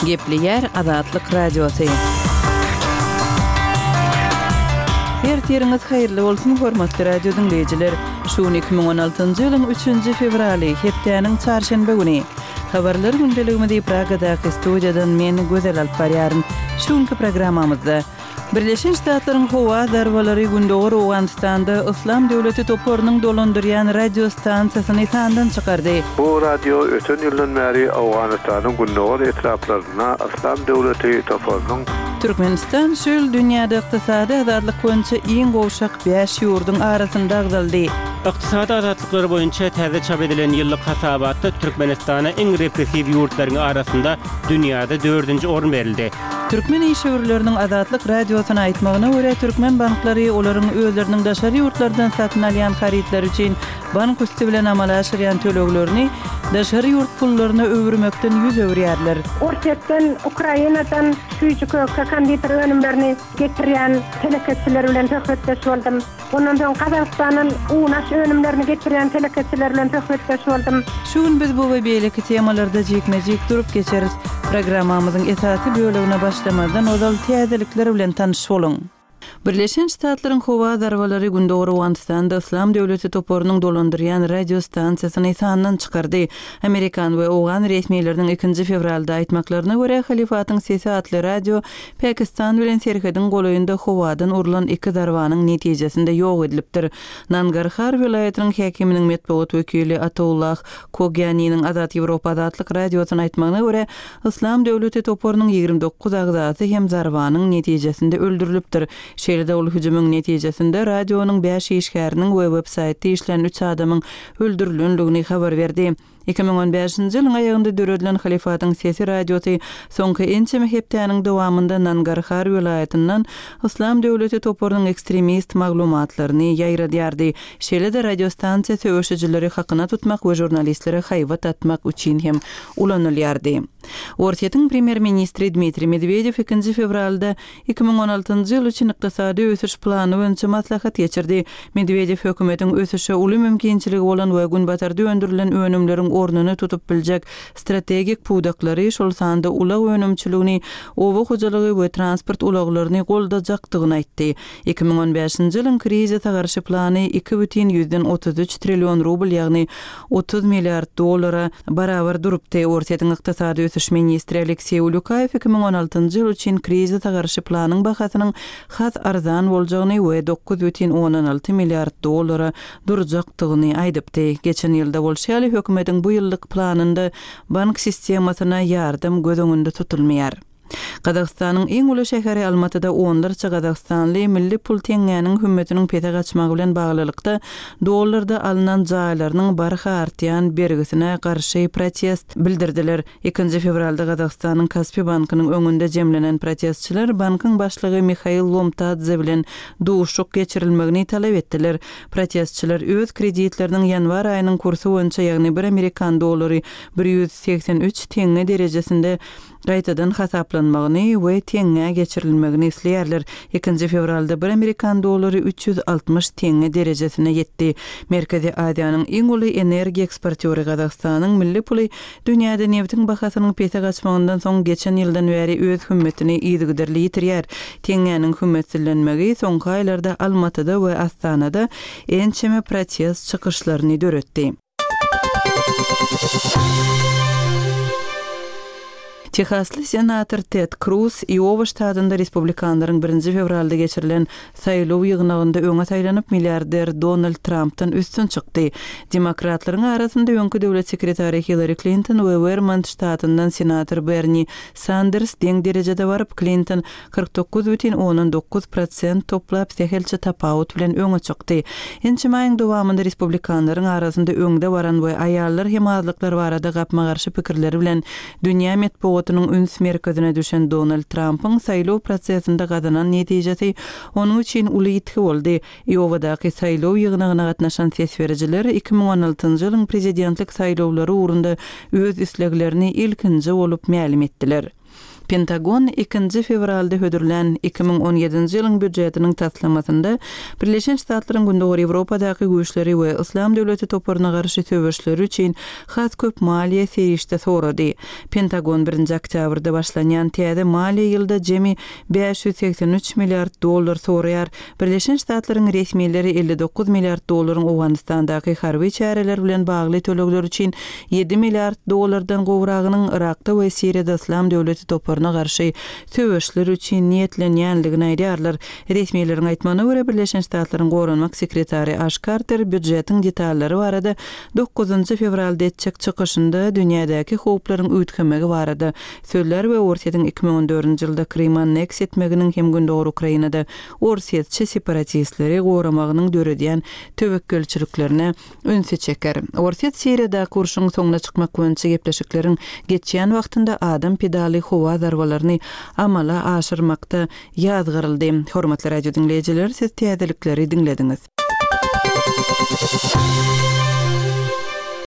Gepli yer Azatlyk Radiosu. Ertiriňiz haýyrly bolsun hormatly radio dinleýijiler. Şu 2016-njy ýylyň 3-nji fevraly, hepdeniň çarşembe güni. Habarlar gündeliginde Pragadaky studiýadan men Gözel Alparýaryn. Şuňky programmamyzda Birleşen Ştatlaryň Howa darbalary gündogor Awganistanda Islam döwleti topornyň dolandyrýan radio stansiýasyny tandan çykardy. Bu radio öten ýyldan bäri Awganistanyň gündogor etraplaryna Islam döwleti topornyň Türkmenistan şol dünýäde ykdysady azatlyk boýunça iň gowşak 5 ýurdyň arasynda agdaldy. Iqtisadi azatlykları boýunça täze çap edilen ýyllyk hasabatda Türkmenistana iň repressiw ýurtlaryň arasynda dünýäde 4-nji orun berildi. Türkmen işgörleriniň azatlyk radiosyna aýtmagyna görä Türkmen banklary olaryň özleriniň daşary ýurtlardan satyn alýan haritler üçin bank üstü bilen amal aşyrýan töleglerini daşary ýurt pullaryna öwürmekden ýüz öwürýärler. Ortadan Ukrainadan küçük kanditer önümlerini getirýän teleketçiler bilen töhbetdeş boldum. Ondan soň Kazakstanyň unaş önümlerini getirýän teleketçiler bilen töhbetdeş boldum. Şuň biz bu we beýleki temalarda jekmejek durup geçeriz. Programmamyzyň esasy bölümine başlamadan ozal täzelikler bilen tanış bolun. Birleşen Ştatlaryň Howa darbalary gündogor Awganistanda Islam döwleti toporunyň dolandyrýan radio stansiýasyny tandan çykardy. Amerikan we Awgan resmiýetleriniň 2-nji fevralda aýtmaklaryna görä Halifatyň sesi atly radio Pakistan bilen serhedin golaýynda Howadan urulan 2 darbanyň netijesinde ýok edilipdir. Nangarhar vilayatynyň häkiminiň metbuat wekili Atullah Kogyanynyň Azat Ýewropa azatlyk radiosyna aýtmagyna görä Islam döwleti toporunyň 29 agzasy hem zarbanyň netijesinde öldürilipdir. Şeýle-de ol hüjümüň netijesinde radionyň 5 işgäriniň web saýty işlen 3 adamyň öldürilendigini habar berdi. 2015-nji ýylyň aýagynda döredilen Halifatyň sesi radiosy soňky ençe hepdeniň dowamında Nangarhar vilayatyndan Islam döwleti toporunyň ekstremist maglumatlaryny ýaýradýardy. Şeýle-de radio stansiýasy öşüjileri hakyna tutmak we jurnalistlere haýbat atmak üçin hem ulanylýardy. Ortaýatyň premier ministri Dmitri Medvedev 2-nji fevralda 2016-njy ýyl üçin ykdysady ösüş plany boýunça maslahat geçirdi. Medvedev hökümetiň ösüşe uly mümkinçiligi bolan we günbatarda öndürilen önümleriň ornuny tutup biljek strategik pudaklary şol sanda ulag önümçiligini, owa hojalygy we transport ulaglaryny goldajakdygyny aýtdy. 2015-nji ýylyň krize tagarşy plany 2,33 trillion rubl ýagny 30 milliard dollara barabar durupdy. Ortaýatyň ykdysady ösüş ministri Aleksey Ulyukayev 2016-njy ýyl üçin krize tagarşy planyň bahasynyň has arzan boljagyny we 9,16 milliard dollara durajakdygyny aýdypdy. Geçen ýylda bolşaly hökümetiň bu ýyllyk planynda bank sistemasyna ýardam göz öňünde tutulmaýar. Kazakstanyň iň uly şäheri Almatyda onlarça Kazakstanly milli pul teňgäniň hümmetiniň pete gaçmagy bilen baglylykda dollarda alynan jaýlarynyň barha artýan bergisine garşy protest bildirdiler. 2-nji fevralda Kazakstanyň Kaspy bankynyň öňünde jemlenen protestçiler bankyň başlygy Mikhail Lomtadze bilen duşuk geçirilmegini talap etdiler. Protestçiler öz kreditleriniň ýanwar aýynyň kursy boýunça ýagny 1 Amerikan dollary 183 teňe derejesinde gaýtadan hasaplanmagyny we teňe geçirilmegini isleýärler. 2-nji fevralda 1 Amerikan dollary 360 teňe derejesine ýetdi. Merkezi Aziýanyň iň uly energiýa eksportýory Kazakstanyň milli puly dünýäde neftiň bahasynyň pete gaçmagyndan soň geçen ýyldan bäri öz hümmetini ýygyderli ýitirýär. Teňeňiň hümmetlenmegi soňky aýlarda Almatyda we Astanada ençeme protest çykyşlaryny döretdi. Texasly senator Ted Cruz Iowa ştatynda Respublikanlaryň 1-nji fevralda geçirilen saýlaw ýygnagynda öňe saýlanyp milliarder Donald Trumpdan üstün çykdy. Demokratlaryň arasynda öňkü döwlet sekretary Hillary Clinton we Vermont ştatyndan senator Bernie Sanders deň derejede baryp Clinton 49,19% toplap sehelçe tapawut bilen öňe çykdy. Ençe maýyň dowamında Respublikanlaryň arasynda öňde baran we aýallar hem azlyklar barada gapma garşy pikirleri bilen dünýä metbuatynyň üns merkezine düşen Donald Trump'ın saýlaw prosesinde gazanan netijesi onun üçin uly ýetki boldy. Iowadaky saýlaw ýygnagyna gatnaşan sesverjiler 2016-njy ýylyň prezidentlik saýlawlary ugrunda öz isleglerini ilkinji bolup ma'lum etdiler. Pentagon 2 fevralda hödürlen 2017-nji ýylyň büdjetiniň taslamasynda Birleşen Ştatlaryň gündäki Ýewropadaky güýçleri we Islam döwleti toparyna garşy töweşleri üçin has köp maliýe serişde sorady. Pentagon 1 oktýabrda başlanýan täze maliýe ýylda jemi $583 milliard soraýar. Birleşen Ştatlaryň resmiýetleri $59 milliard Awganistandaky harby çäreler bilen bagly tölegler üçin $7 milliard gowragynyň Irakda we Siriýada Islam döwleti toparyna garşy töweşleri üçin niýetlenýänligini aýdýarlar. Resmiýetleriň aýtmagyna görä Birleşen Ştatlaryň gorunmak sekretary Ash Carter büdjetiň detallary barada 9 fevralda etjek çykyşynda dünýädäki howplaryň öýtgemegi barada sözler we Orsiýetiň 2014-nji ýylda Krym anneks etmeginiň hem gündäki Ukrainada Orsiýetçi separatistleri goramagynyň döredýän töwekkelçiliklerine önse çeker. Orsiýet Siriýada kurşuň soňuna çykmak boýunça gepleşikleriň geçýän wagtynda adam pedali howa zarwalaryny amala aşyrmakda ýazgyryldy. Hormatly radio dinleýijiler, siz täzelikleri dinlediňiz.